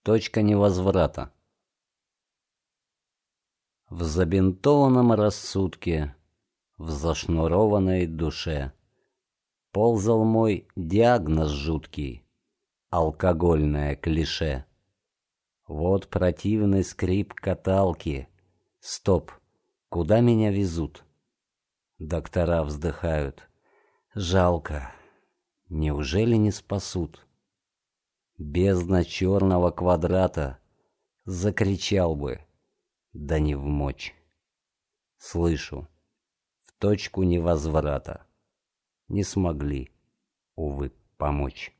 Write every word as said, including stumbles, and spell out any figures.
Точка невозврата. В забинтованном рассудке, в зашнурованной душе ползал мой диагноз жуткий — алкогольное клише. Вот противный скрип каталки. Стоп, куда меня везут? Доктора вздыхают. Жалко, неужели не спасут? Бездна черного квадрата, закричал бы, да не вмочь. Слышу, в точку невозврата не смогли, увы, помочь.